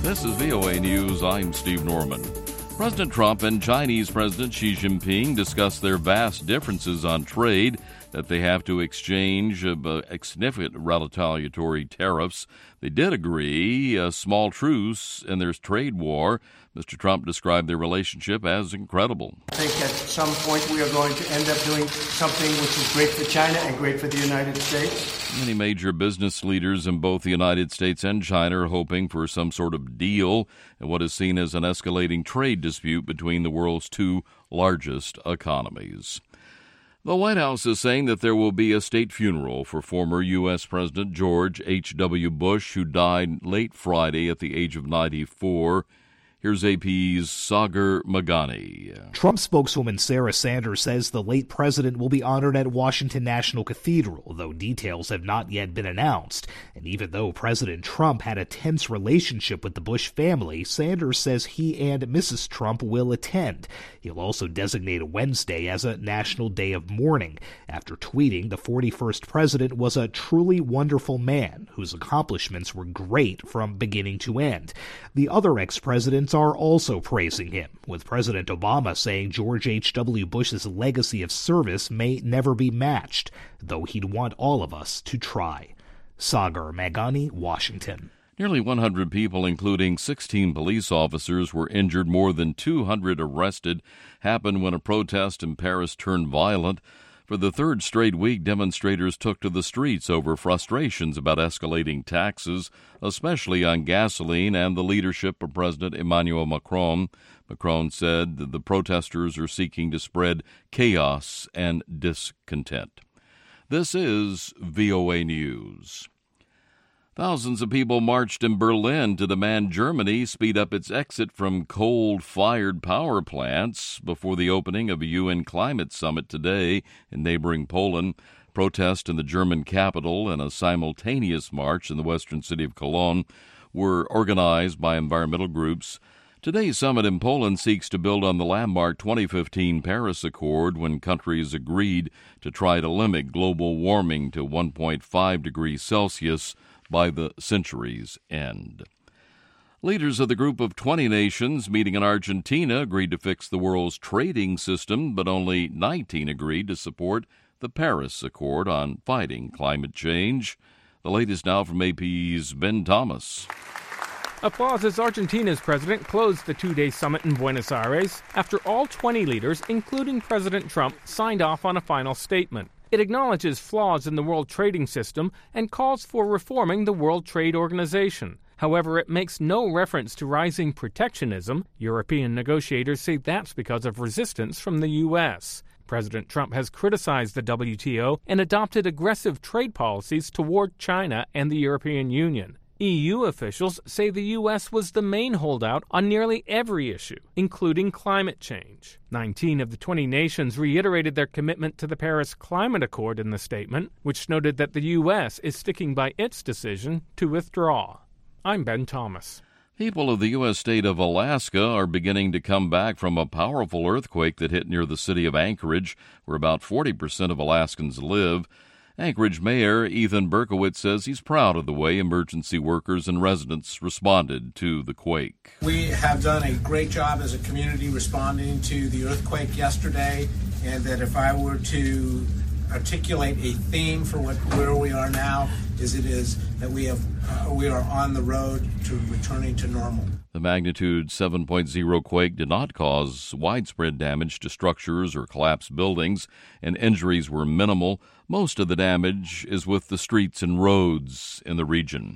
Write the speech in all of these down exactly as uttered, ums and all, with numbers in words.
This is V O A News. I'm Steve Norman. President Trump and Chinese President Xi Jinping discussed their vast differences on trade, that they have to exchange uh, significant retaliatory tariffs. They did agree a small truce in their trade war. Mister Trump described their relationship as incredible. I think at some point we are going to end up doing something which is great for China and great for the United States. Many major business leaders in both the United States and China are hoping for some sort of deal in what is seen as an escalating trade dispute between the world's two largest economies. The White House is saying that there will be a state funeral for former U S. President George H W. Bush, who died late Friday at the age of ninety-four. Here's A P's Sagar Meghani. Trump spokeswoman Sarah Sanders says the late president will be honored at Washington National Cathedral, though details have not yet been announced. And even though President Trump had a tense relationship with the Bush family, Sanders says he and Missus Trump will attend. He'll also designate Wednesday as a national day of mourning, after tweeting the forty-first president was a truly wonderful man whose accomplishments were great from beginning to end. The other ex-presidents are also praising him, with President Obama saying George H W. Bush's legacy of service may never be matched, though he'd want all of us to try. Sagar Meghani, Washington. Nearly one hundred people, including sixteen police officers, were injured. More than two hundred arrested. Happened when a protest in Paris turned violent. For the third straight week, demonstrators took to the streets over frustrations about escalating taxes, especially on gasoline, and the leadership of President Emmanuel Macron. Macron said that the protesters are seeking to spread chaos and discontent. This is V O A News. Thousands of people marched in Berlin to demand Germany speed up its exit from coal-fired power plants before the opening of a U N climate summit today in neighboring Poland. Protests in the German capital and a simultaneous march in the western city of Cologne were organized by environmental groups. Today's summit in Poland seeks to build on the landmark twenty fifteen Paris Accord, when countries agreed to try to limit global warming to one point five degrees Celsius by the century's end. Leaders of the group of twenty nations meeting in Argentina agreed to fix the world's trading system, but only nineteen agreed to support the Paris Accord on fighting climate change. The latest now from A P's Ben Thomas. Applause as Argentina's president closed the two-day summit in Buenos Aires after all twenty leaders, including President Trump, signed off on a final statement. It acknowledges flaws in the world trading system and calls for reforming the World Trade Organization. However, it makes no reference to rising protectionism. European negotiators say that's because of resistance from the U S. President Trump has criticized the W T O and adopted aggressive trade policies toward China and the European Union. E U officials say the U S was the main holdout on nearly every issue, including climate change. nineteen of the twenty nations reiterated their commitment to the Paris Climate Accord in the statement, which noted that the U S is sticking by its decision to withdraw. I'm Ben Thomas. People of the U S state of Alaska are beginning to come back from a powerful earthquake that hit near the city of Anchorage, where about forty percent of Alaskans live. Anchorage Mayor Ethan Berkowitz says he's proud of the way emergency workers and residents responded to the quake. We have done a great job as a community responding to the earthquake yesterday, and that if I were to articulate a theme for what where we are now, is it is that we have uh, we are on the road to returning to normal. The magnitude seven point oh quake did not cause widespread damage to structures or collapsed buildings, and injuries were minimal. Most of the damage is with the streets and roads in the region.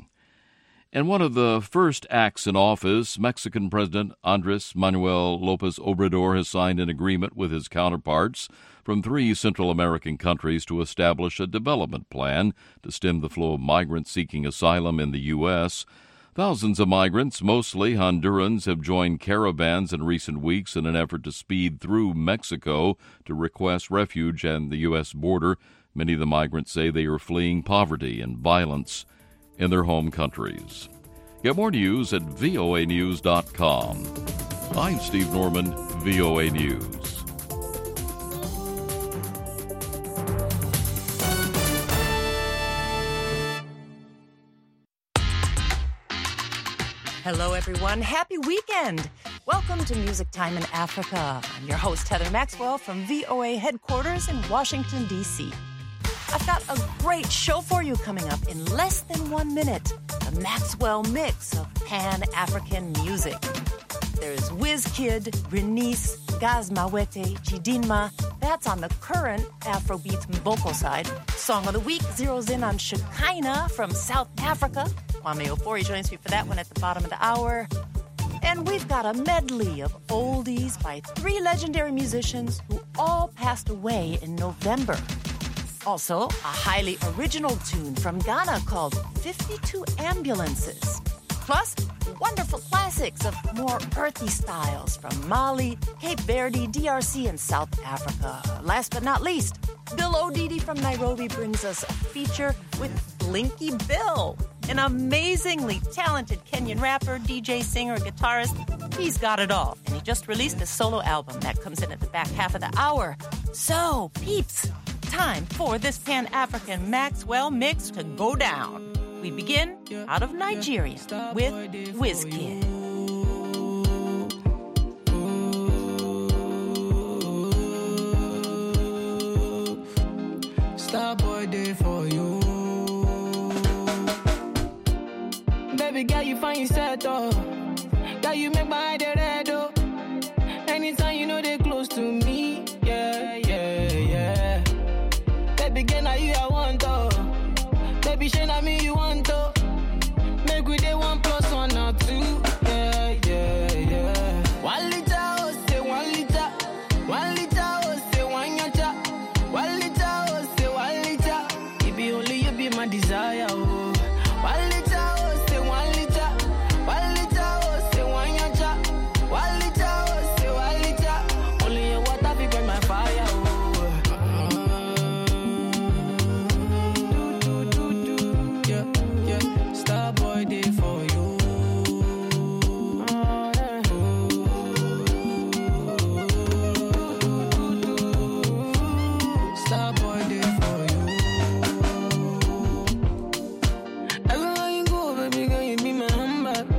In one of the first acts in office, Mexican President Andrés Manuel López Obrador has signed an agreement with his counterparts from three Central American countries to establish a development plan to stem the flow of migrants seeking asylum in the U S. Thousands of migrants, mostly Hondurans, have joined caravans in recent weeks in an effort to speed through Mexico to request refuge at the U S border. Many of the migrants say they are fleeing poverty and violence in their home countries. Get more news at V O A news dot com. I'm Steve Norman, V O A News. Hello, everyone. Happy weekend. Welcome to Music Time in Africa. I'm your host, Heather Maxwell, from V O A headquarters in Washington, D C I've got a great show for you coming up in less than one minute. The Maxwell mix of Pan-African music. There's Wizkid, Bernice, Gazmawete, Chidinma. That's on the current Afrobeat vocal side. Song of the Week zeroes in on Shekinah from South Africa. Kwame Ofori joins me for that one at the bottom of the hour. And we've got a medley of oldies by three legendary musicians who all passed away in November. Also, a highly original tune from Ghana called fifty-two Ambulances. Plus, wonderful classics of more earthy styles from Mali, Cape Verde, D R C, and South Africa. Last but not least, Bill Odidi from Nairobi brings us a feature with Blinky Bill, an amazingly talented Kenyan rapper, D J, singer, guitarist. He's got it all, and he just released a solo album that comes in at the back half of the hour. So, peeps, time for this Pan-African Maxwell mix to go down. We begin out of Nigeria with Wizkid. Starboy day for you. Baby girl, you find yourself oh. Girl, you make my eye red oh. Anytime you know they close to me. Yeah, yeah, yeah. Baby girl, now you I want oh. Baby, shine at me, you want to make we day one plus one or two. Yeah, yeah, yeah. One liter, oh, say one liter. One liter, oh, say one yacha. One liter, oh, say one liter. It be only you be my desire, oh. One liter, oh, say one liter. One liter, oh, say one yacha. One liter, oh, say one liter. Only your water be burn my fire, oh. Starboy day for you. Starboy day for you. Everywhere you go, baby girl, you be my handbag.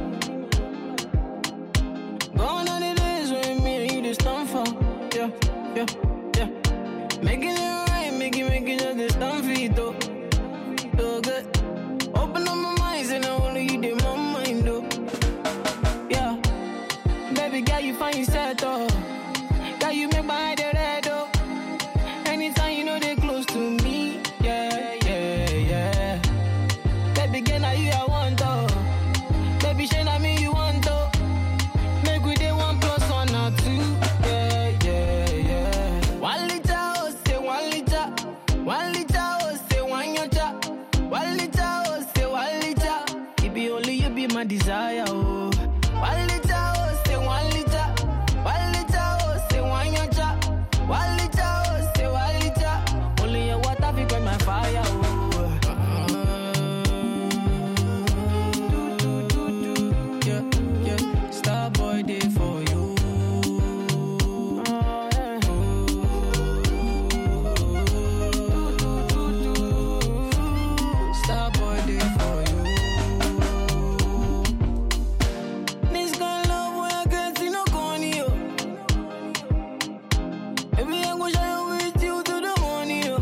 Gone are the days when me and you just stand for. Yeah, yeah, yeah. Making it right, making, making just the stand for you, though. So good. Open up my mind, and I only you did my mind, though. Yeah. Baby girl, you find yourself, though. Girl, you make my head red, though. Anytime you know they close to me. Yeah, yeah, yeah. Baby girl, now you I want, though. Baby, shine at me, you want, though. Make we day one plus one or two. Yeah, yeah, yeah. One liter, oh, say one liter. One liter, oh, say one yacha. One liter, oh, say one liter. It be only you be my desire, oh. One liter, oh, say one liter. One liter, oh, say one yacha. One liter, oh, say one liter. Only your water be burn my fire, oh. Do, do, do, do. Yeah, yeah. Starboy day for you. Starboy day for you. This kind of love where I can't see no corny, yo. Baby, I'm gonna shine with you to the morning, yo.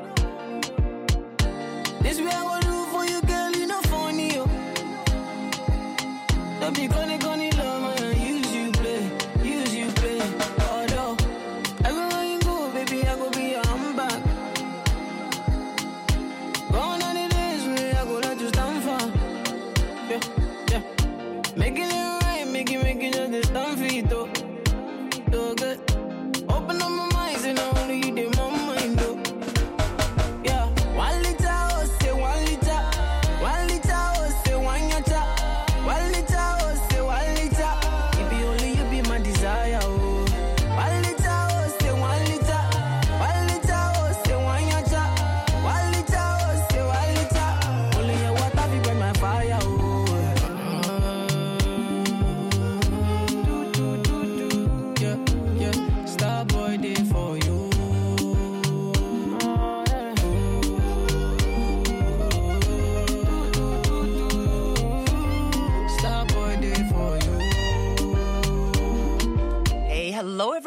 This way I gonna do for you, girl, you know funny, yo. Don't be gonna, gonna love, man, use you play, use you play. Although, everywhere you go, baby, I go be your handbag. Gone are the days when I go let you stand for. Yeah, yeah. Making it right, making, making just the stand for it, though. So good. Open up my mind, and I only you did my mind, though. Yeah. One liter, oh, say one liter. One liter, oh, say one yacha. One liter, oh, say one liter. It be only you be my desire, oh. One liter, oh, say one liter. One liter, oh, say one yacha. One liter, oh, say one liter. Only your water be burn my fire, oh. Do, do, do, do. Yeah, yeah.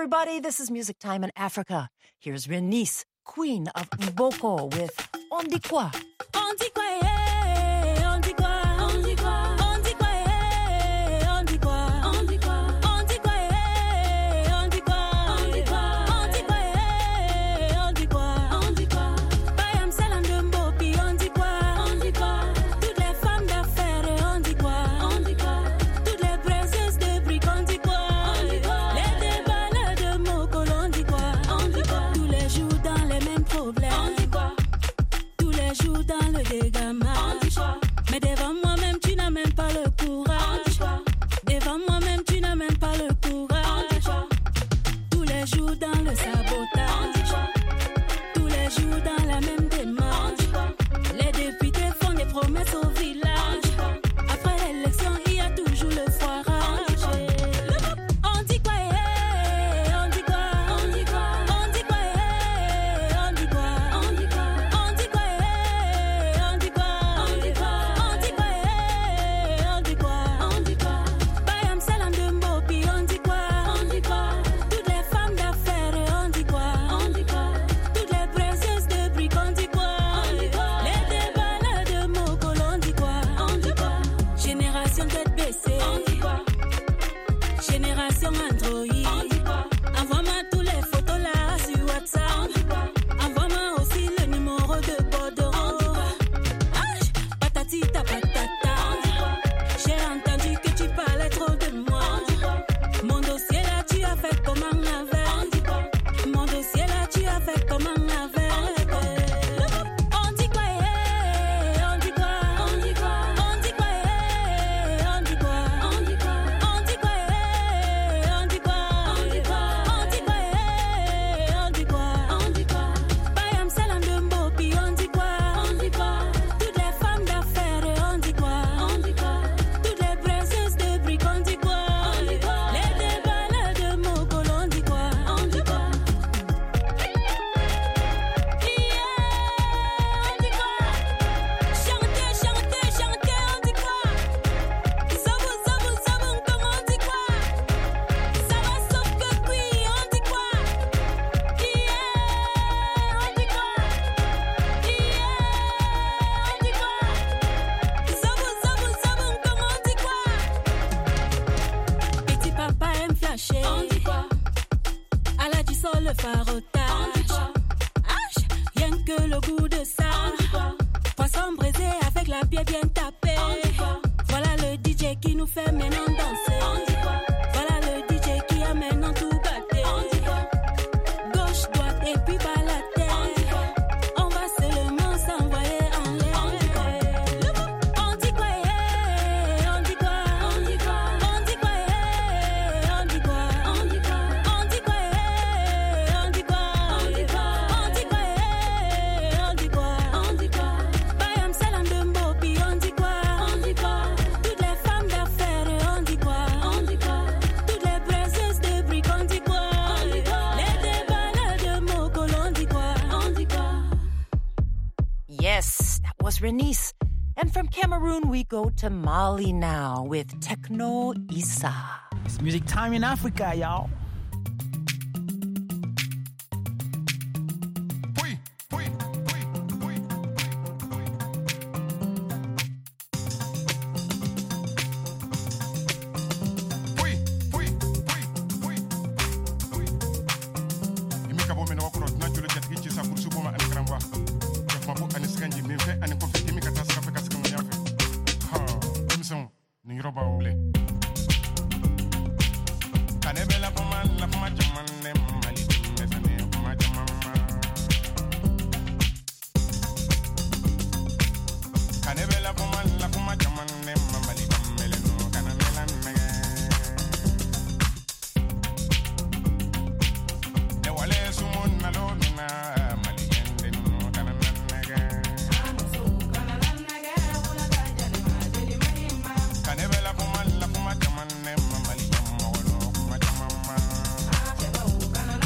everybody. This is Music Time in Africa. Here's Renice, Queen of Mboko with On dit quoi? On dit quoi, eh, on dit quoi, on dit quoi, on dit quoi, eh, on dit quoi, on dit quoi, on dit quoi, eh, on dit quoi, on dit quoi, on dit quoi, eh, on dit quoi, on dit quoi. Bayam salam de Mbopi, on dit quoi, on dit quoi. Toutes les femmes d'affaires, on dit quoi, on dit quoi. Toutes les princesses de briques, on dit quoi, on dit quoi. Les déballeurs de Mokolo, on dit quoi, on dit quoi. Tous les jours dans les mêmes problèmes, on dit quoi. Tous les jours dans le dégamage. Mais devant moi-même, tu n'as même pas le courage. Devant moi-même, tu n'as même pas le courage. Tous les jours dans le sabotage. Tous les jours dans la même démarche. Les députés font des promesses au village. Après l'élection, il y a toujours le foirage. On dit quoi, eh, on dit quoi, on dit quoi, on dit quoi, eh, on dit quoi, on dit quoi, on dit quoi, eh, on dit quoi, on dit quoi, on dit quoi, eh, on dit quoi, on dit quoi. Bayam salam de Mbopi, on dit quoi, on dit quoi. Toutes les femmes d'affaires, on dit quoi, on dit quoi. Toutes les princesses de briques, on dit quoi, on dit quoi. Les déballeurs de Mokolo, on dit quoi, on dit quoi. Génération tête baissée, on dit quoi. Génération Android, on dit quoi. Envoie-moi tous les photos là sur WhatsApp, on dit quoi. Envoie-moi aussi le numéro de Bordeaux, on dit quoi. Ah, patati ta patata, on dit quoi. J'ai entendu que tu parlais trop de moi, on dit quoi. Mon dossier là tu as fait comme un avec, on dit quoi. Mon dossier là tu as fait comme un avec. On dit quoi, eh, on dit quoi, on dit quoi, on dit quoi, eh, on dit quoi, on dit quoi, on dit quoi, eh, on dit quoi, on dit quoi, on dit quoi, eh, on dit quoi, on dit quoi. Bayam salam de Mbopi, on dit quoi, on dit quoi. Toutes les femmes d'affaires, on dit quoi, on dit quoi. Toutes les princesses de briques, on dit quoi, on dit quoi. Les déballeurs de Mokolo, on dit quoi, on dit quoi. Chantez, chantez, chantez, on dit quoi. Zabou, zabou, zabou, comme on dit quoi. Ça va sauf que oui, on dit quoi. Yeah, on dit quoi. Yeah, on dit quoi. Zabou, zabou, zabou, comme on dit quoi. Petit papa aime flasher, on dit quoi. Allah du sol le farotage, on dit quoi. H, rien que le goût de ça, on dit quoi. Poisson braisé avec la pied bien tapée, on dit quoi. Voilà le D J qui nous fait maintenant danser, on dit quoi. Voilà le D J qui a maintenant tout gâté, on dit quoi. Gauche, droite et puis bas la tête, on dit quoi. On va seulement s'envoyer en l'air, on dit quoi. On dit quoi, eh, on dit quoi, on dit quoi, on dit quoi, eh, on dit quoi, on dit quoi, on dit quoi, eh, on dit quoi, on dit quoi, on dit quoi, eh, on dit quoi, on dit quoi. Bayam salam de Mbopi, on dit quoi, on dit quoi. Toutes les femmes d'affaires, on dit quoi, on dit quoi. Toutes les princesses de briques, on dit quoi, on dit quoi. Les déballeurs de Mokolo, on dit quoi, on dit quoi. Yes, that was Renice. And from Cameroon, we go to Mali now with Techno Issa. It's Music Time in Africa, y'all. Canebela,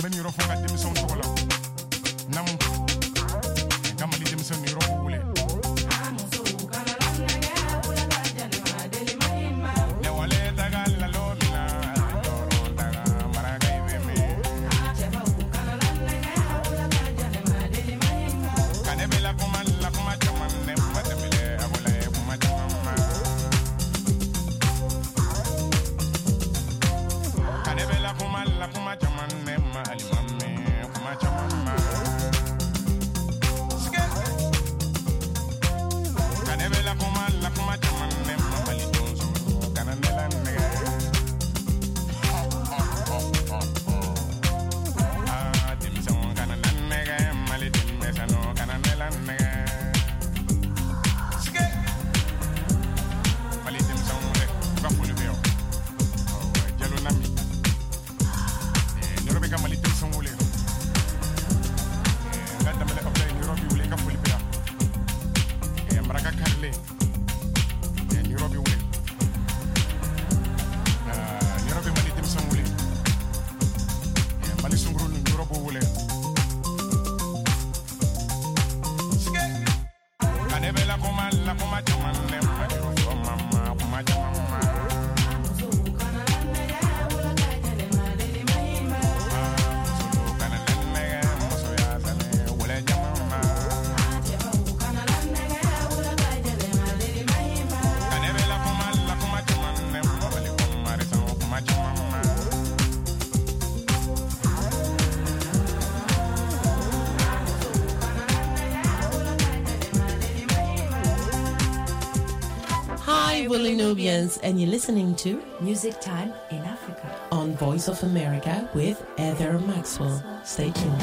Willie Nubians, and you're listening to Music Time in Africa on Voice of America with Heather Maxwell. Stay tuned.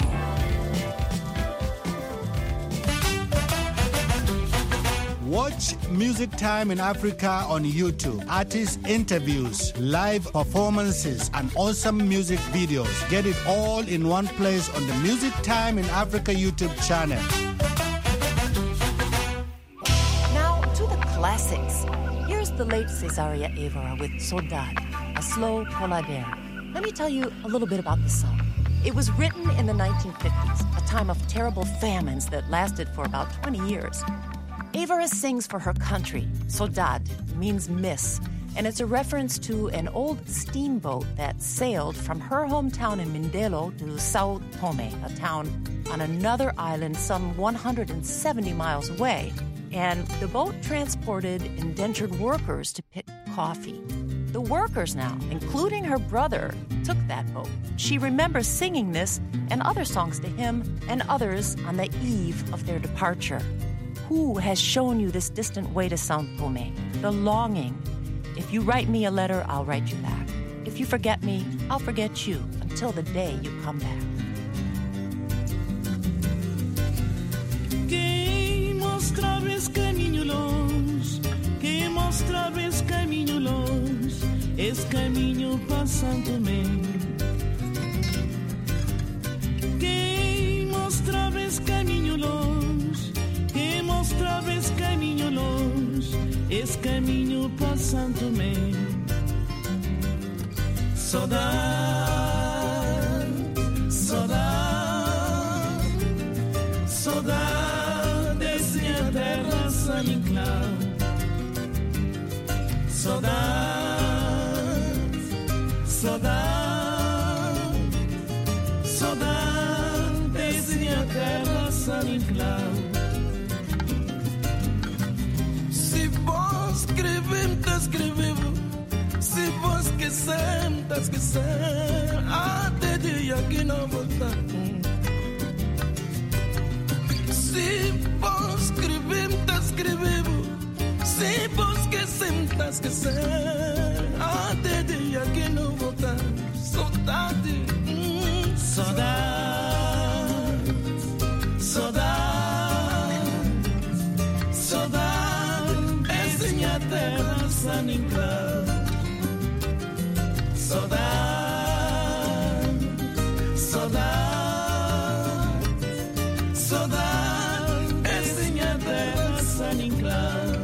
Watch Music Time in Africa on YouTube. Artist interviews, live performances, and awesome music videos. Get it all in one place on the Music Time in Africa YouTube channel. Now to the classics. Here's the late Cesaria Evora with Saudade, a slow polabere. Let me tell you a little bit about the song. It was written in the nineteen fifties, a time of terrible famines that lasted for about twenty years. Evora sings for her country. Saudade means miss, and it's a reference to an old steamboat that sailed from her hometown in Mindelo to Sao Tome, a town on another island some one hundred seventy miles away. And the boat transported indentured workers to pick coffee. The workers now, including her brother, took that boat. She remembers singing this and other songs to him and others on the eve of their departure. Who has shown you this distant way to Sao Tome? The longing. If you write me a letter, I'll write you back. If you forget me, I'll forget you until the day you come back. Quem mostrava esse caminho longe, quem mostrava esse caminho longe, esse caminho para São Tomé. Quem mostrava esse caminho longe, quem mostrava esse caminho longe, esse caminho para São Tomé. Saudade, saudade, saudade desse minha terra sem enclave. Saudade, saudade, saudade desse minha terra sem enclave. Se vos escrever, te escrever. Se vos esquecer, te esquecer. Até dia que não voltar. Se vos escrever, te escrever. Se vos esquecer, te esquecer. Até dia que não voltar. Saudade, hum, saudade, saudade, saudade. Essa minha terra sem enclave. Saudade, saudade, saudade. Essa minha terra sem enclave.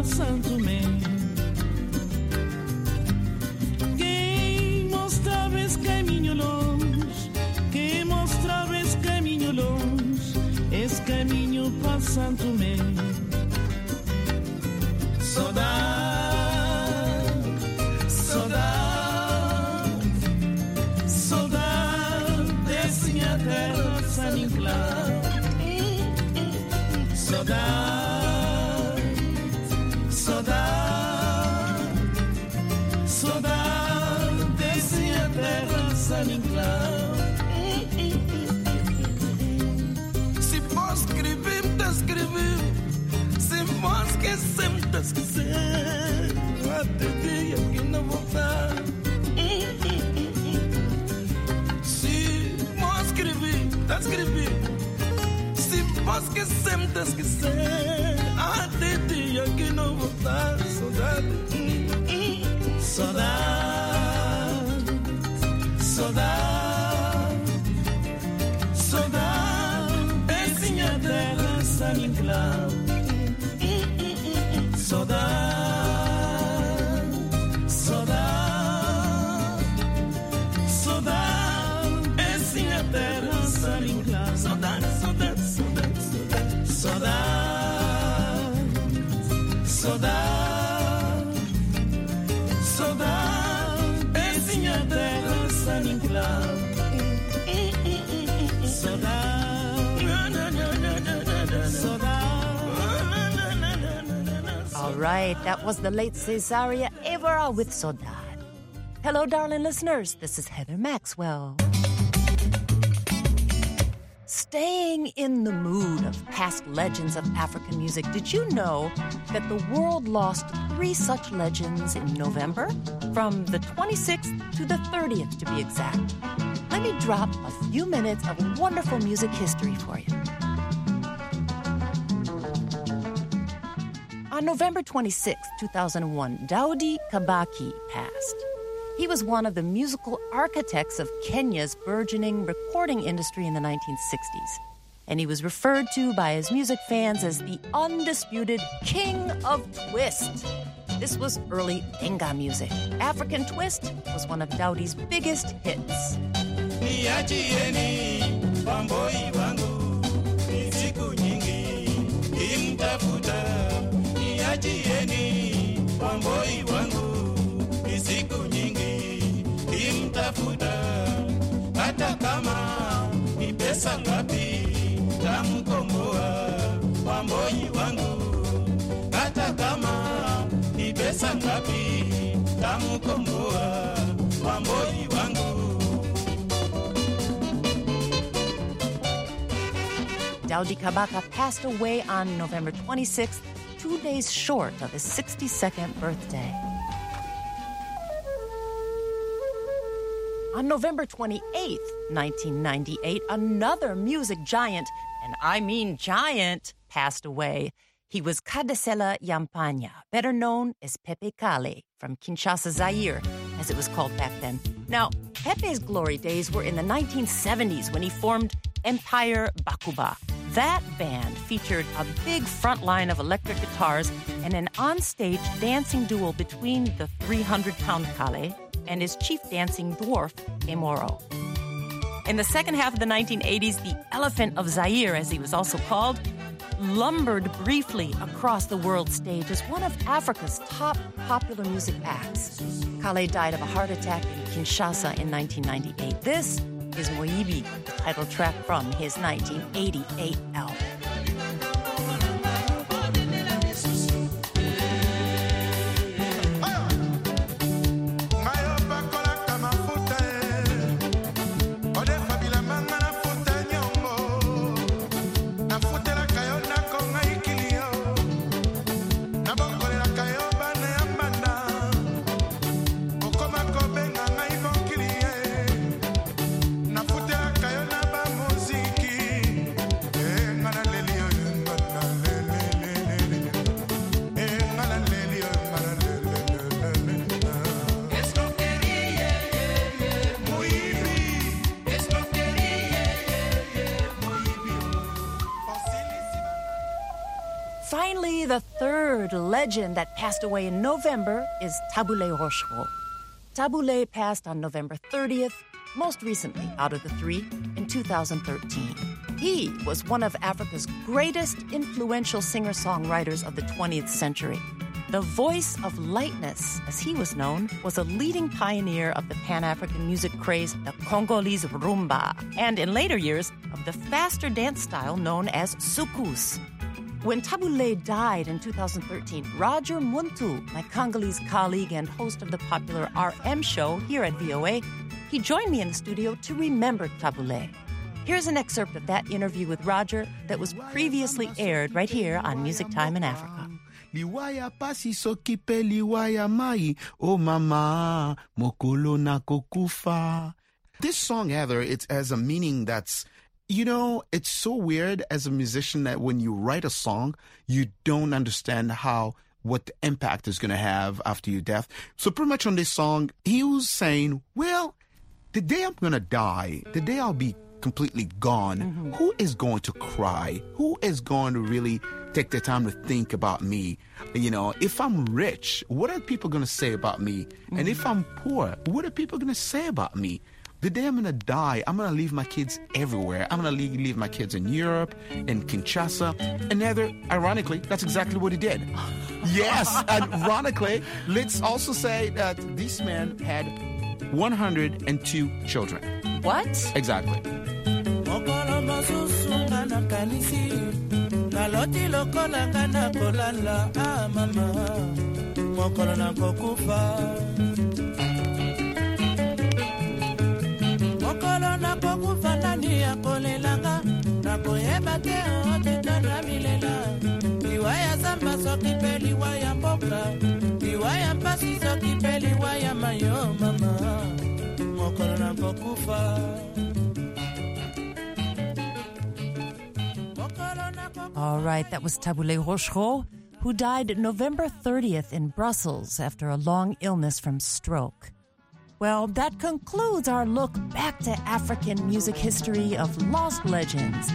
Santo Tomé. Quem mostrava esse caminho longe, quem mostrava esse caminho longe, esse caminho para Santo Tomé. Saudade, saudade, saudade dessa minha terra, San Inclán. Saudade, saudade, saudade dessa minha terra, San Inclán. Se posso escrever, me tá escrevendo. Se posso esquecer, me tá esquecendo. Até dia que não voltar. Se posso escrever, tá escrevendo. Se posso esquecer, me tá esquecendo. Até dia que não voltar. Saudade, saudade, saudade, saudade. Essa minha terra, San Inclán. Saudade, saudade, saudade. Essa minha terra, San Inclán. Saudade, saudade, saudade, saudade, saudade, saudade. Essa minha terra, San Inclán. All right, that was the late Cesaria Evora with Saudade. Hello, darling listeners. This is Heather Maxwell. Staying in the mood of past legends of African music, did you know that the world lost three such legends in November? From the twenty-sixth to the thirtieth, to be exact. Let me drop a few minutes of wonderful music history for you. On November twenty-sixth, two thousand one, Daudi Kabaki passed. He was one of the musical architects of Kenya's burgeoning recording industry in the nineteen sixties. And he was referred to by his music fans as the undisputed king of twist. This was early Benga music. African twist was one of Daudi's biggest hits. Hata kama ni pesa ngapi tamkomboa wamboi wangu. Hata kama ni pesa ngapi tamkomboa wamboi wangu. Daudi Kabaka passed away on November twenty-sixth, two days short of his sixty-second birthday. On November twenty-eighth, nineteen ninety-eight, another music giant, and I mean giant, passed away. He was Kadesela Yampanya, better known as Pepe Kalle, from Kinshasa, Zaire, as it was called back then. Now, Pepe's glory days were in the nineteen seventies when he formed Empire Bakuba. That band featured a big front line of electric guitars and an onstage dancing duel between the three hundred pound Kalle and his chief dancing dwarf, Emoro. In the second half of the nineteen eighties, the Elephant of Zaire, as he was also called, lumbered briefly across the world stage as one of Africa's top popular music acts. Kalle died of a heart attack in Kinshasa in nineteen ninety-eight. This is Moyibi, the title track from his nineteen eighty-eight album. Na the third legend that passed away in November is Taboulé Rochereau. Taboulé passed on November thirtieth, most recently out of the three, in two thousand thirteen. He was one of Africa's greatest influential singer-songwriters of the twentieth century. The voice of lightness, as he was known, was a leading pioneer of the Pan-African music craze, the Congolese rumba, and in later years, of the faster dance style known as soukous. When Taboulé died in two thousand thirteen, Roger Muntu, my Congolese colleague and host of the popular R M show here at V O A, he joined me in the studio to remember Taboulé. Here's an excerpt of that interview with Roger that was previously aired right here on Music Time in Africa. Liwaya pasi sokipe liwaya mai, oh mama, mokolo na kokufa. This song, Heather, it has a meaning that's, you know, it's so weird as a musician that when you write a song, you don't understand how, what the impact is going to have after your death. So pretty much on this song, he was saying, well, the day I'm going to die, the day I'll be completely gone, mm-hmm. who is going to cry? Who is going to really take the time to think about me? You know, if I'm rich, what are people going to say about me? Mm-hmm. And if I'm poor, what are people going to say about me? The day I'm going to die, I'm going to leave my kids everywhere. I'm going to leave, leave my kids in Europe, in Kinshasa. And Heather, ironically, that's exactly what he did. Yes, and ironically, let's also say that this man had one hundred two children. What? Exactly. All right, that was Taboulé Rochereau, who died November thirtieth in Brussels after a long illness from stroke. Well, that concludes our look back to African music history of lost legends.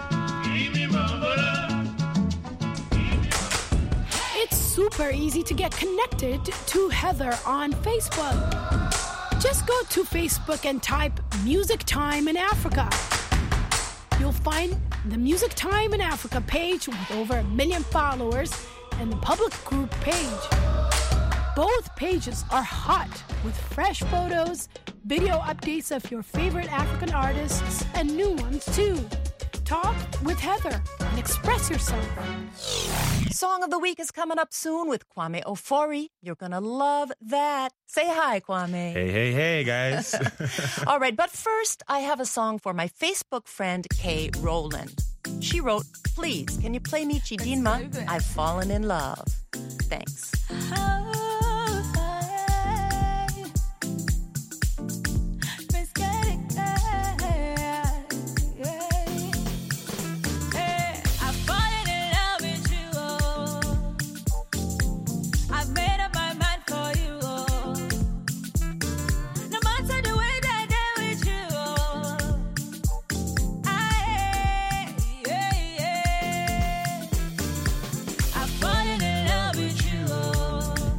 It's super easy to get connected to Heather on Facebook. Just go to Facebook and type Music Time in Africa. You'll find the Music Time in Africa page with over a million followers and the public group page. Both pages are hot with fresh photos, video updates of your favorite African artists, and new ones too. Talk with Heather and express yourself. Song of the Week is coming up soon with Kwame Ofori. You're going to love that. Say hi, Kwame. Hey, hey, hey, guys. All right, but first, I have a song for my Facebook friend, Kay Rowland. She wrote, please, can you play me Chidinma? I've fallen in love. Thanks. Falling in love with you.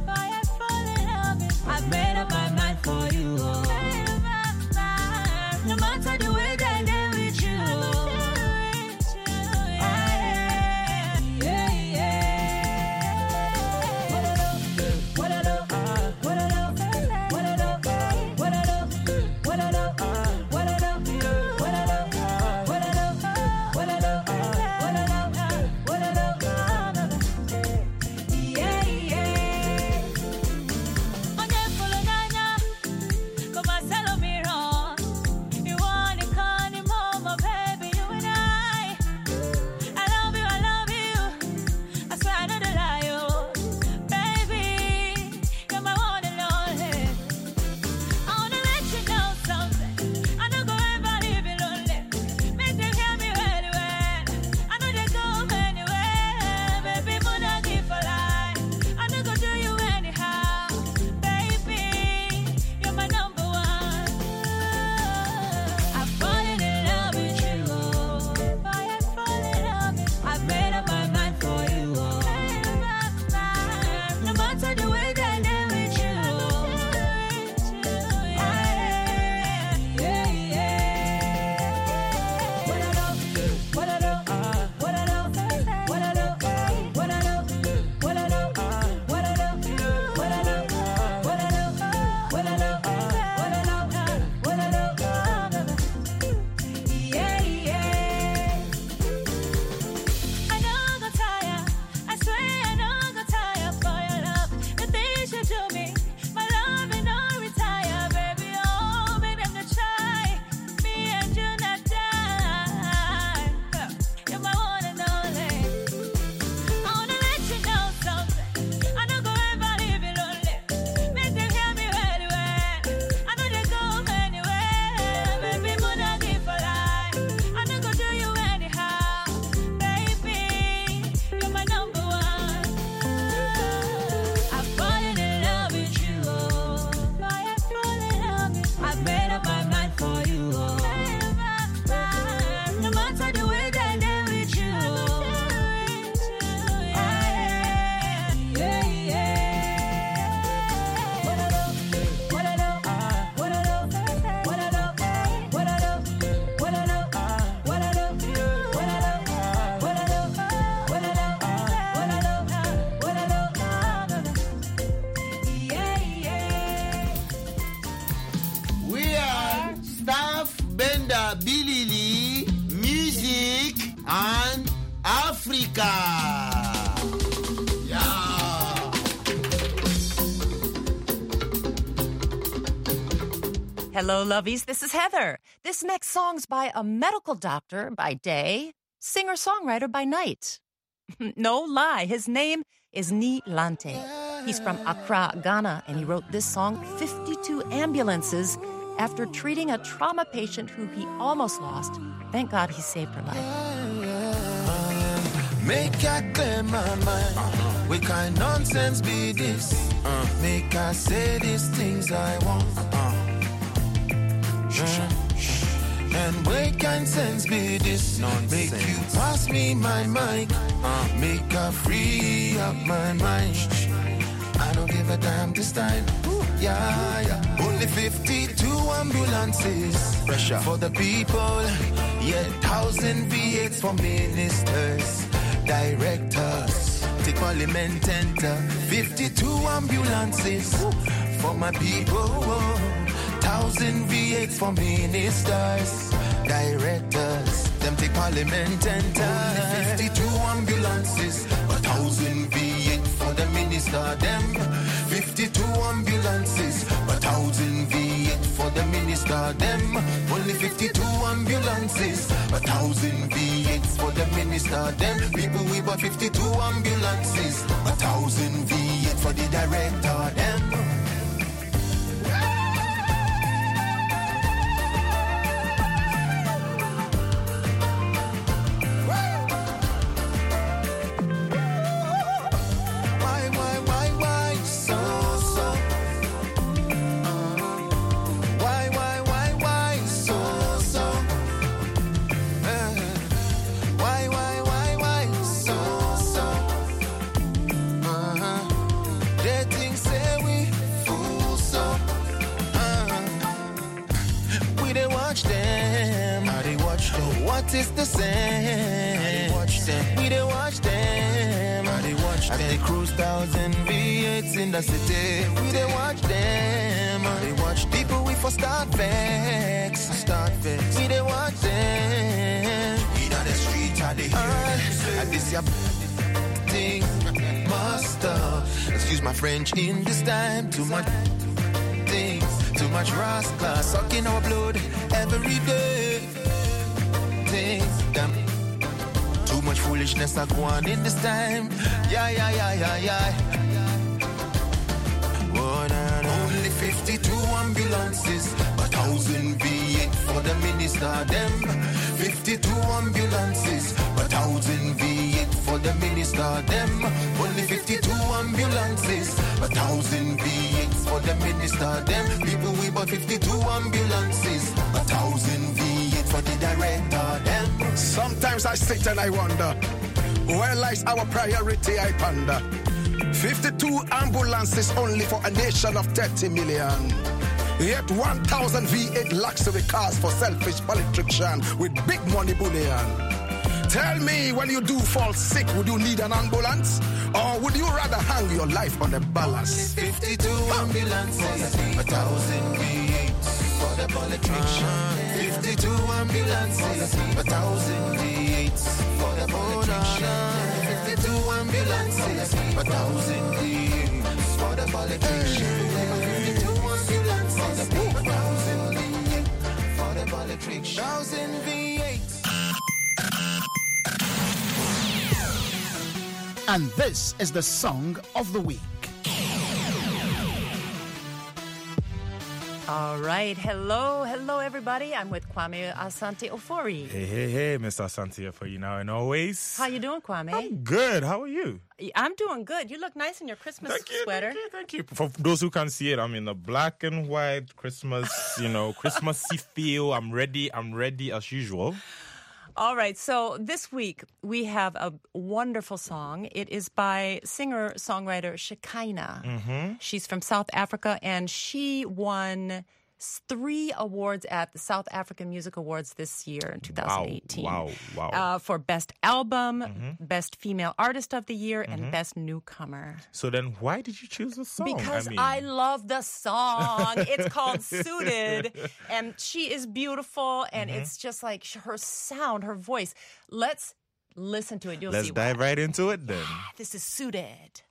Hello, lovies. This is Heather. This next song's by a medical doctor by day, singer-songwriter by night. No lie, his name is Nii Lante. He's from Accra, Ghana, and he wrote this song, fifty-two Ambulances, after treating a trauma patient who he almost lost. Thank God he saved her life. Make I clear my mind. What kind nonsense be this? Uh, make I say these things I want. Uh, uh, and what kind sense be this? Nonsense. Make you pass me my mic. Uh, make I free up my mind. I don't give a damn this time. Ooh, yeah, yeah. Only fifty-two ambulances. Pressure for the people. Yeah, thousand V eights for ministers, directors. Take parliament enter. fifty-two ambulances for my people. Thousand V eights for ministers, directors. Them take parliament enter. Only fifty-two ambulances, a thousand V eight for the minister. Them fifty-two ambulances, a thousand V eight for the minister. Them only fifty-two ambulances, a thousand V eights for the minister. Them people we bought fifty-two ambulances, a thousand V eight for the director. Them. What is the same? Watch them. We they watch them. They watch them. As they cruise thousand V eights in the city. We they watch them. They watch people we for start vex. Start vex. We they watch them. In on the street are they hear. And this your thing master. Excuse my French in this time. Too much things. Too much rascal. Sucking our blood every day. Them. Too much foolishness are going in this time. Yeah, yeah, yeah, yeah, yeah. Oh, nah, nah. Only fifty-two ambulances, a thousand V eight for the minister. Them fifty-two ambulances, a thousand V eight for the minister. Them only fifty-two ambulances, a thousand V eight for the minister. Them people we bought fifty-two ambulances, a thousand V eight for the director. Them. Sometimes I sit and I wonder, where lies our priority, I ponder. fifty-two ambulances only for a nation of thirty million. Yet one thousand V eight luxury cars for selfish politicians with big money bullion. Tell me, when you do fall sick, would you need an ambulance? Or would you rather hang your life on the balance? fifty-two ambulances, a thousand V eights for the politician. fifty-two ambulances, a thousand V eights for the politician. fifty-two ambulances, a thousand V eights for the politician. fifty-two ambulances, a thousand V eights for the politician. Thousand V eights. And this is the song of the week. All right. Hello. Hello, everybody. I'm with Kwame Asante Ofori. Hey, hey, hey, Mister Asante for you now and always. How you doing, Kwame? I'm good. How are you? I'm doing good. You look nice in your Christmas thank you, sweater. Thank you, thank you. For those who can't see it, I'm in a black and white Christmas, you know, Christmassy feel. I'm ready. I'm ready as usual. All right, so this week we have a wonderful song. It is by singer-songwriter Shekinah. Mm-hmm. She's from South Africa, and she won three awards at the South African Music Awards this year in two thousand eighteen. Wow, wow, wow. Uh, for Best Album, mm-hmm. Best Female Artist of the Year, mm-hmm. and Best Newcomer. So then why did you choose this song? Because I, mean... I love the song. It's called Suited, and she is beautiful, and mm-hmm. it's just like her sound, her voice. Let's listen to it. You'll Let's see dive why. right into it then. This is Suited.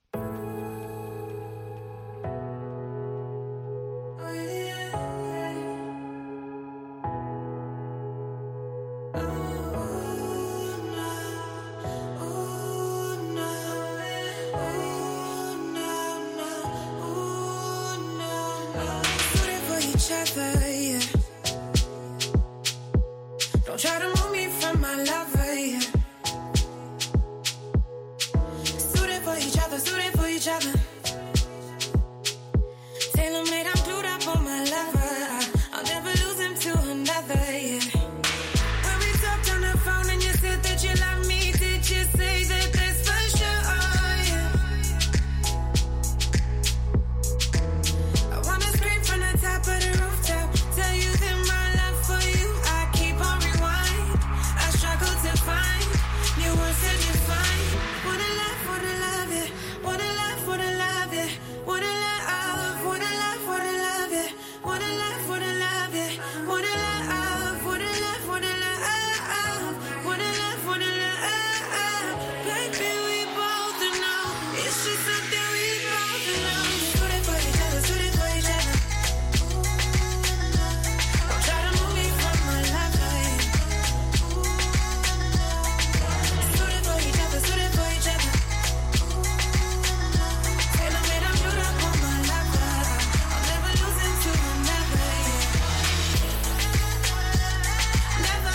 each other, yeah. Don't try to move me from my lover, yeah. Suited for each other, suited for each other. Tailor-made, I'm glued up on my lover. I'll never lose him to another, yeah. When we talked on the phone and you said that you love me, did you say that that's for sure, yeah? I wanna scream from the top of the rooftop, tell you that my love for you, I keep on rewind. I struggle to find new words to define. What a love, what a love, yeah. What a love, what a love, yeah. What a love, what a love, what a love, yeah. What a love, what a love, yeah. What a love, what a love, what a love, what a love, what a love. Baby, we both know it's just something we both know. Suited for each other, suited for each other. Don't try to move me from my lover, yeah. Suited for each other, suited for each other. Tailor-made, I'm glued up on my lover. I'll never lose him to another, yeah. Never,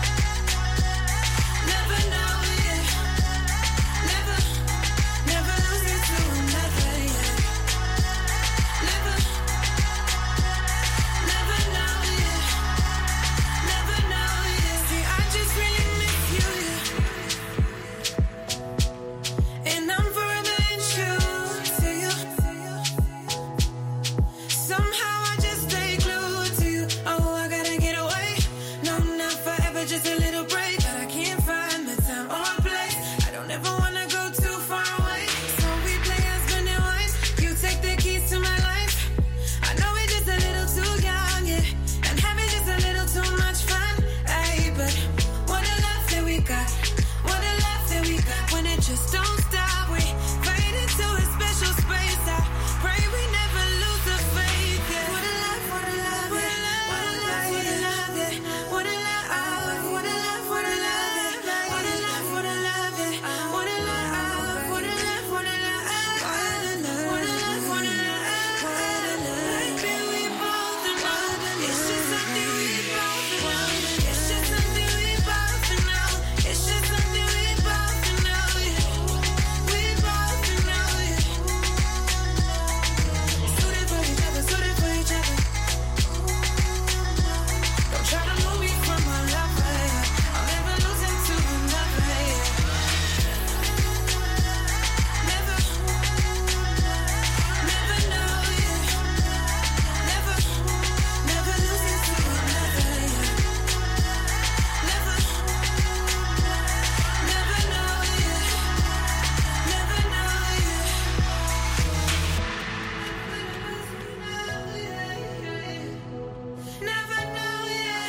never know, yeah. Never, never lose him to another, yeah. Never, never know, yeah. Never know, yeah. See, I just really miss you, yeah. And I'm forever in true to you. Somehow I just stay glued to you. Oh, I gotta get away. No, not forever, just a little break. But I can't find the time or place. I don't ever wanna go too far away. So we play husband and wife. You take the keys to my life. I know we're just a little too young, yeah. And having just a little too much fun. Ay, but what a love that we got. What a love that we got. When it just don't stop, we fade into a special space. I pray we never lose the faith, yeah. What a love, what a love, what a love, what a love, yeah. What a love, what a love, what a love, yeah. What a love, what a love, yeah. What a love, what a love, what a love, what a love, what a love. Baby, we both know it's just something we both know. It's just something we both know. It's just something we both know, yeah. We both know, yeah. Suited for each other, suited for each other. Don't try to move me from my lover, yeah. I'll never lose him to another, yeah. Never, never know, yeah. Never, never lose him to another, yeah. Never, never know, yeah. Never know, yeah. Never know, yeah.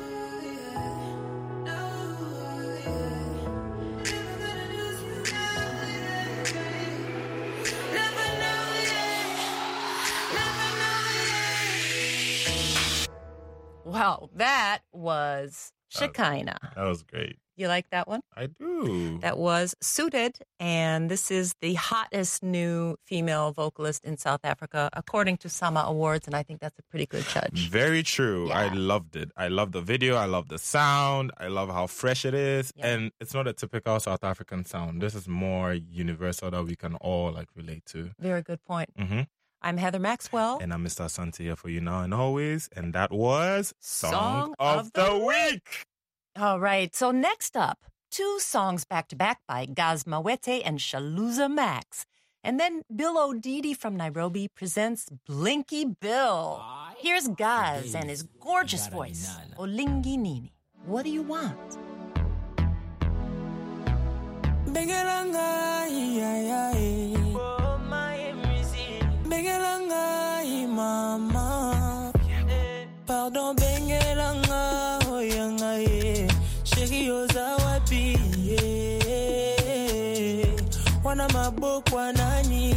Never know, yeah. Never know, yeah. Wow, that was Shekinah. That was great. You like that one? I do. That was Suited, and this is the hottest new female vocalist in South Africa, according to Sama Awards, and I think that's a pretty good judge. Very true. I loved it. I love the video. I love the sound. I love how fresh it is. And it's not a typical South African sound. This is more universal that we can all like relate to. Very good point. Mm-hmm. I'm Heather Maxwell. And I'm Mister Asante here for you now and always. And that was Song, Song of, of the, the Week. All right, so next up, two songs back-to-back by Gaz Mawete and Shaluza Max. And then Bill O'Didi from Nairobi presents Blinky Bill. Here's Gaz and his gorgeous voice, Olingi Nini. What do you want? Bengelanga, yeah, yeah. Oh, my music. Bengelanga, mama. Pardon, Bengelanga, oh, yanga, yeah. Sheki yoza wapi, yeah. Wana mabokwa nani,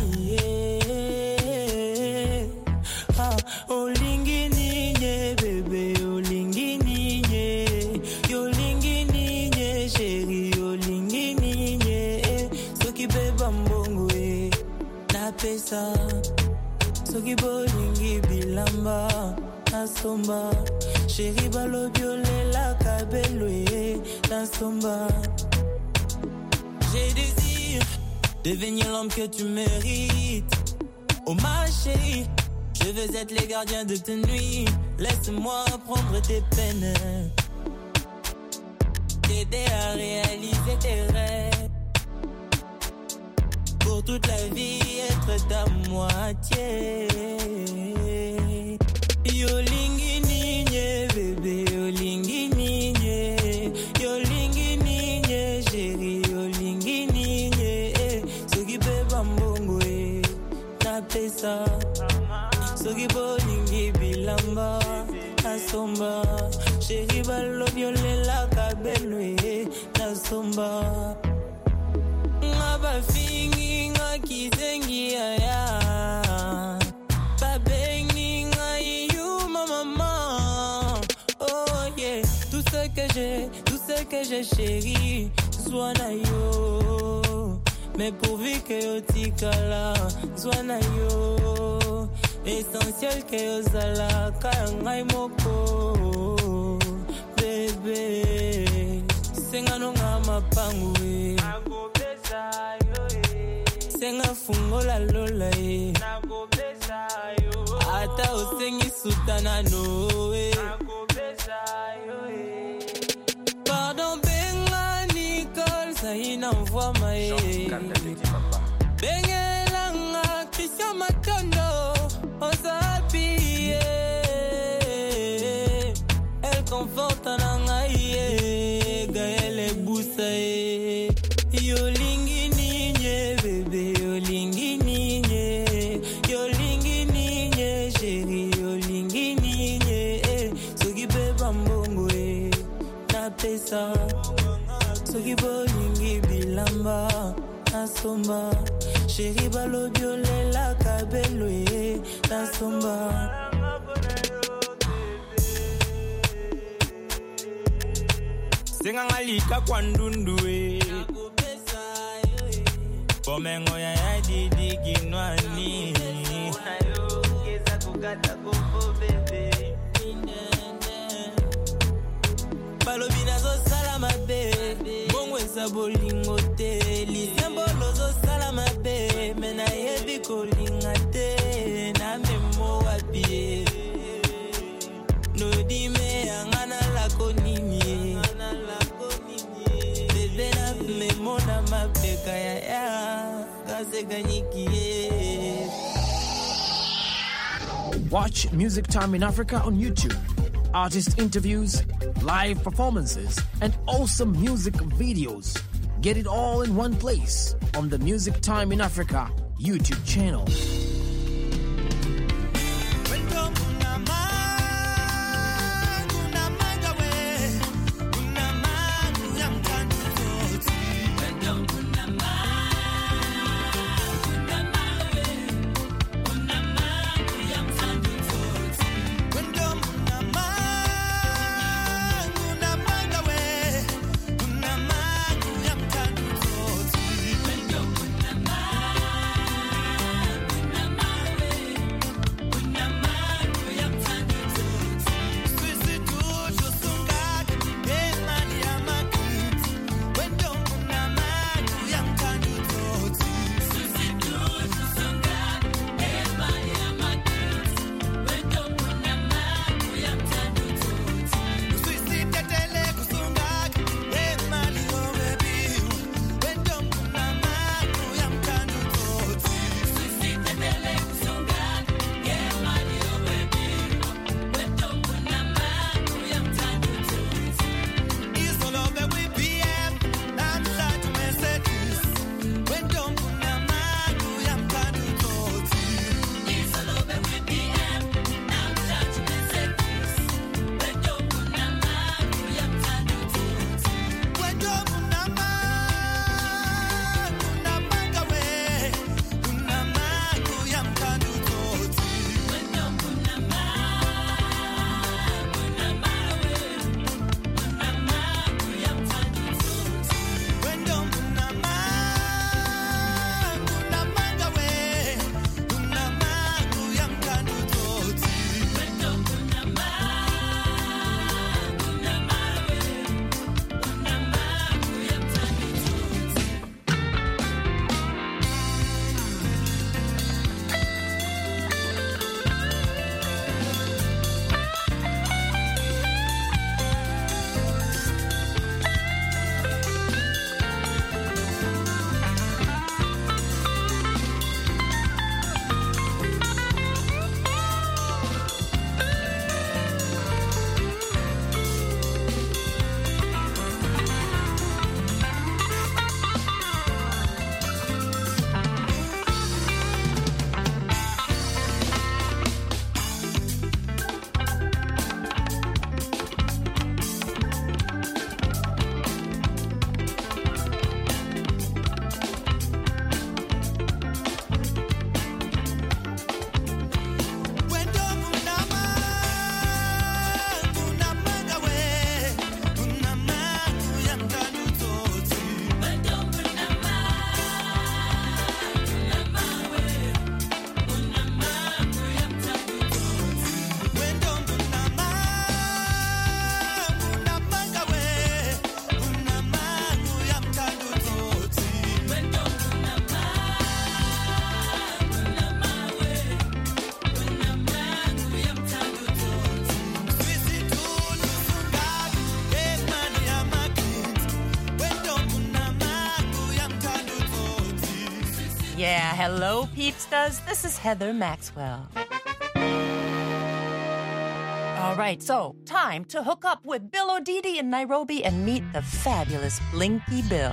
yeah. Ah, olingi ninye, baby, olingi ninye. Yolingi ninye, sheki, olingi ninye. Soki beba mbongo, na pesa. Soki bolingi bilamba. Nasomba, chérie balobiolet la kabelwe, Nasomba. J'ai désir devenir l'homme que tu mérites. Oh ma chérie, je veux être les gardiens de tes nuits. Laisse-moi prendre tes peines, t'aider à réaliser tes rêves. Pour toute la vie, être ta moitié. Yo lingi nigne, bébé, yo lingi nigne. Yo lingi nigne, chérie, yo lingi nigne. Ce qui peut bambongo, na pesa. Ce qui peut lingi bilamba, nasomba. Chérie, balo viole la kabelwe, nasomba. Ngaba fingi nga kizengi aya. Babengi nga you ma maman. Oh yeah, tout ce que j'ai, tout ce que j'ai chérie, soit na yo. Mais pourvu que yo tikala, soit na yo. Essentiel que yo zala kangai moko. Bébé, senga no nga mapangwe. Senga fungo la lola e Nago besa yo Ata osengi sutana no e Nago besa yo e Pardon benga Nicole Saina envoie ma e Bengela nga Christian Matondo Osapi Elle conforte na nga ye Gaëlle Boussa e Yo lingi ninye bébé yo lingi ninye yo lingi ninye chérie yo lingi ninye soki pe bambongo e na pesa soki bo lingi bilamba nasomba chérie balobiole la kabelo e nasomba senga ngalika kwa ndundu e Bomengo ya ya didi ginwani Unayogeza kukata kufo bebe Balobina zo salama be Mongweza bolingo te Lizembolo zo salama be Mena yebi kolinga te Na memo wapie No dime angana lako nini Bebe na memo na mapeka ya ya Watch Music Time in Africa on YouTube. Artist interviews, live performances, and awesome music videos. Get it all in one place on the Music Time in Africa YouTube channel. Hello, Peepsters. This is Heather Maxwell. All right, so time to hook up with Bill Odidi in Nairobi and meet the fabulous Blinky Bill.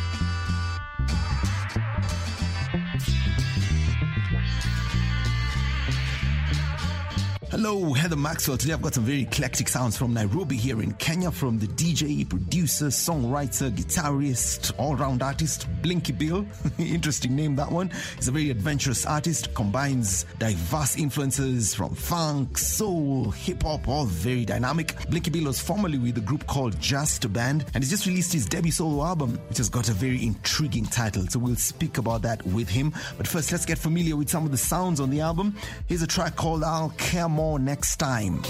Hello, Heather Maxwell. Today I've got some very eclectic sounds from Nairobi here in Kenya from the D J, producer, songwriter, guitarist, all-round artist, Blinky Bill. Interesting name, that one. He's a very adventurous artist, combines diverse influences from funk, soul, hip-hop, all very dynamic. Blinky Bill was formerly with a group called Just a Band, and he's just released his debut solo album, which has got a very intriguing title. So we'll speak about that with him. But first, let's get familiar with some of the sounds on the album. Here's a track called I'll Care More Next Time.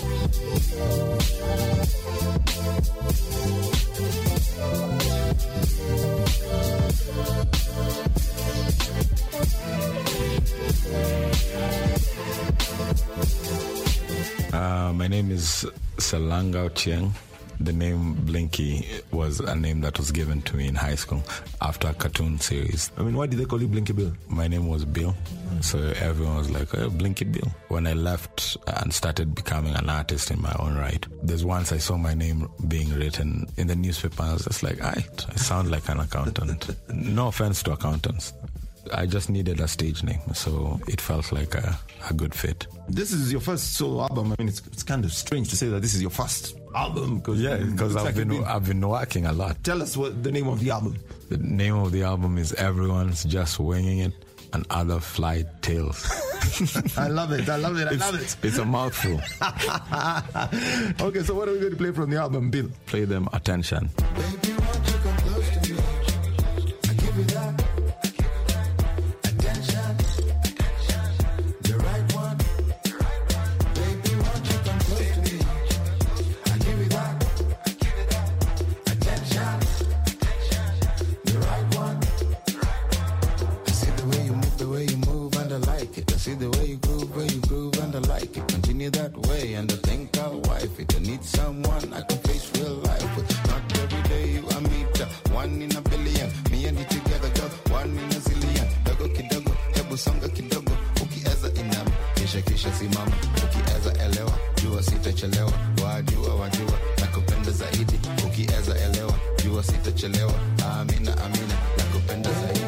Uh, my name is Salanga Ochieng. The name Blinky was a name that was given to me in high school after a cartoon series. I mean, why did they call you Blinky Bill? My name was Bill, so everyone was like, oh, Blinky Bill. When I left and started becoming an artist in my own right, there's once I saw my name being written in the newspaper, and I was just like, I, I sound like an accountant. No offense to accountants. I just needed a stage name, so it felt like a, a good fit. This is your first solo album. I mean, it's, it's kind of strange to say that this is your first album. Cause yeah, because I've like been, been I've been working a lot. Tell us what the name of the album. The name of the album is Everyone's Just Winging It and Other Fly Tales. I love it. I love it. I it's, love it. It's a mouthful. Okay, so what are we going to play from the album, Bill? Play them Attention. Baby, won't you come close to me? I give you that. See the way you groove, way you groove, and I like it. Continue that way, and I think I'll wife it. I need someone I can face real life with. Not every day you I meet her, one in a billion. Me and you together, girl, one in a zillion. Dogo kidogo, hebu songa kidogo. Ukieza inama, kisha kisha simama. Ukieza elewa, jua sitachelewa. Wajua wajua, nakupenda zaidi. Ukieza elewa, jua sitachelewa. Amina amina, nakupenda zaidi.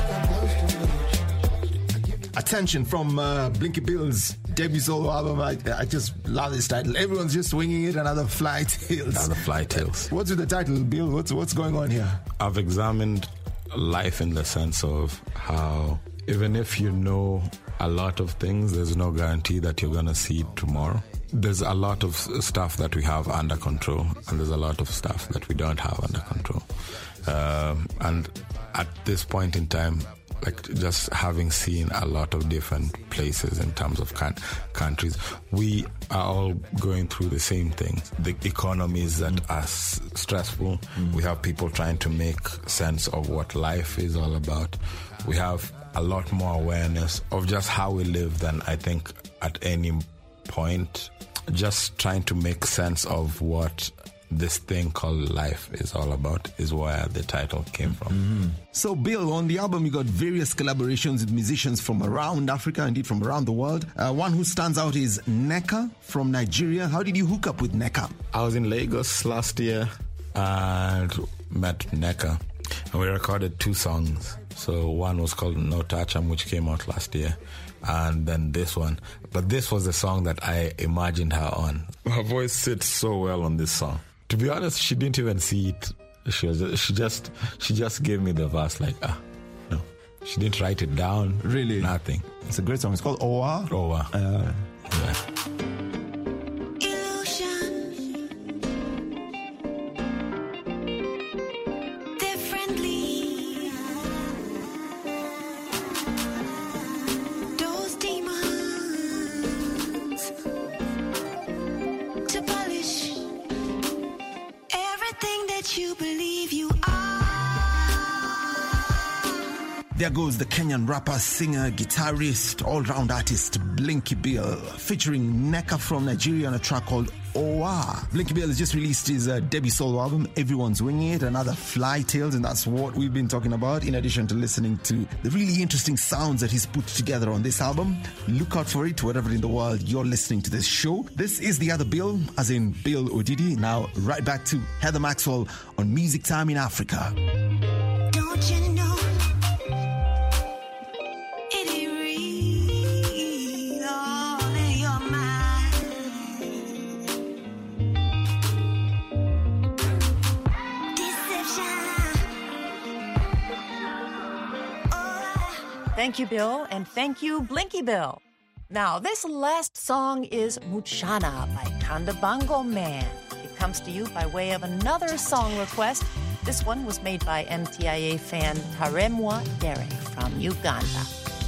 Attention from uh, Blinky Bill's debut solo album. I, I just love this title. Everyone's just winging it. Another Fly Tales. Another Fly Tales. What's with the title, Bill? What's what's going on here? I've examined life in the sense of how even if you know a lot of things, there's no guarantee that you're going to see it tomorrow. There's a lot of stuff that we have under control, and there's a lot of stuff that we don't have under control. Um, and at this point in time, like just having seen a lot of different places in terms of can- countries, we are all going through the same things. The economies that mm. are s- stressful. Mm. We have people trying to make sense of what life is all about. We have a lot more awareness of just how we live than I think at any point. Just trying to make sense of what this thing called life is all about is where the title came from. Mm-hmm. So, Bill, on the album, you got various collaborations with musicians from around Africa, indeed from around the world. Uh, one who stands out is Neka from Nigeria. How did you hook up with Neka? I was in Lagos last year and met Neka, and we recorded two songs. So one was called No Toucham, which came out last year, and then this one. But this was the song that I imagined her on. Her voice sits so well on this song. To be honest, she didn't even see it. She was just, she just she just gave me the verse like, ah, no. She didn't write it down. Really? Nothing. It's a great song. It's called Owa. Owa. Uh, yeah. There goes the Kenyan rapper, singer, guitarist, all-round artist Blinky Bill, featuring Neka from Nigeria on a track called Owa. Blinky Bill has just released his uh, debut solo album, Everyone's Winging It, another Fly Tales, and that's what we've been talking about, in addition to listening to the really interesting sounds that he's put together on this album. Look out for it wherever in the world you're listening to this show. This is The Other Bill, as in Bill Odidi. Now, right back to Heather Maxwell on Music Time in Africa. Don't you know? Thank you, Bill, and thank you, Blinky Bill. Now, this last song is Muchana by Kanda Bongo Man. It comes to you by way of another song request. This one was made by M T I A fan Taremwa Derek from Uganda.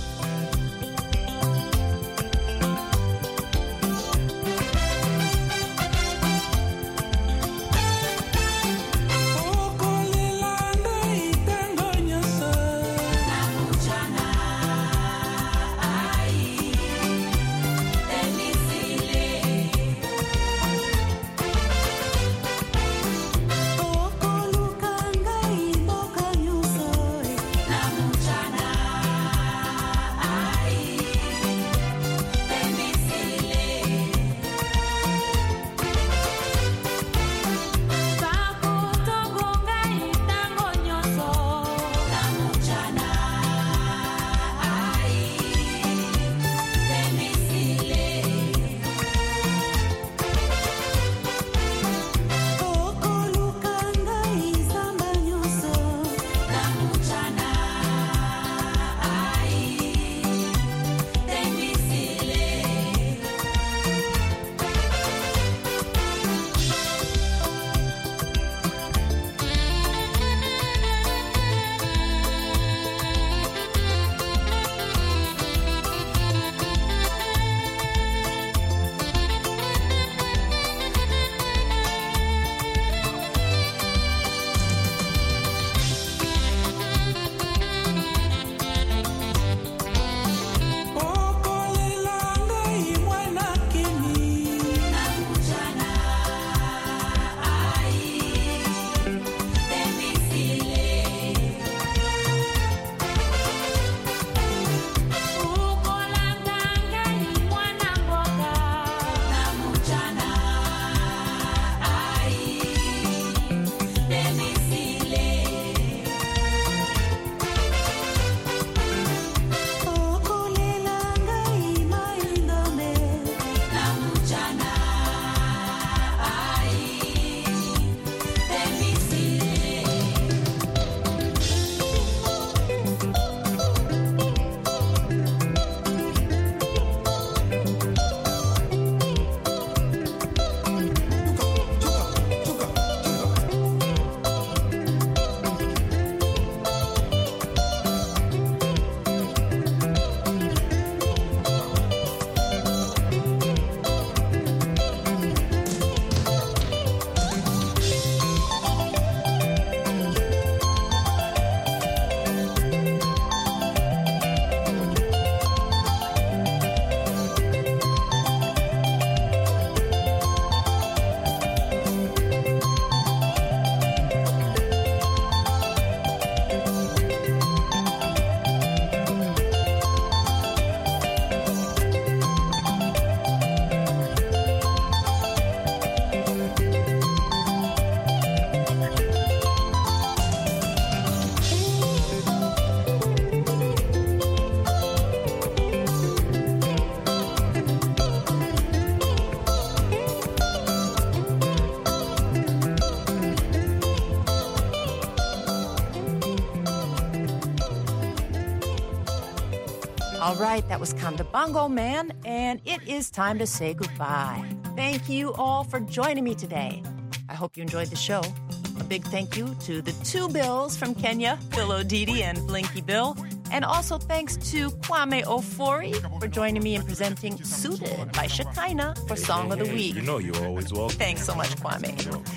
All right, that was Kanda Bongo Man, and it is time to say goodbye. Thank you all for joining me today. I hope you enjoyed the show. A big thank you to the two Bills from Kenya, Bill Odidi and Blinky Bill. And also thanks to Kwame Ofori for joining me in presenting Suited by Shekinah for Song of the Week. You know you're always welcome. Thanks so much, Kwame.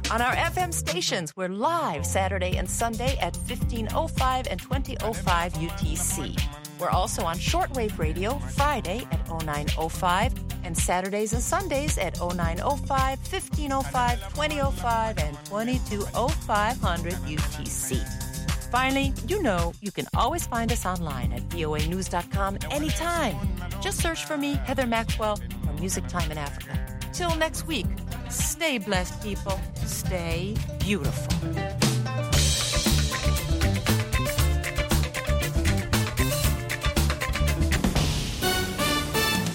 On our F M stations, we're live Saturday and Sunday at fifteen oh five and twenty oh five U T C. We're also on shortwave radio Friday at oh nine oh five and Saturdays and Sundays at oh nine oh five, fifteen oh five, twenty oh five, and twenty-two oh five hundred U T C. Finally, you know you can always find us online at V O A news dot com anytime. Just search for me, Heather Maxwell, for Music Time in Africa. Till next week, stay blessed, people. Stay beautiful.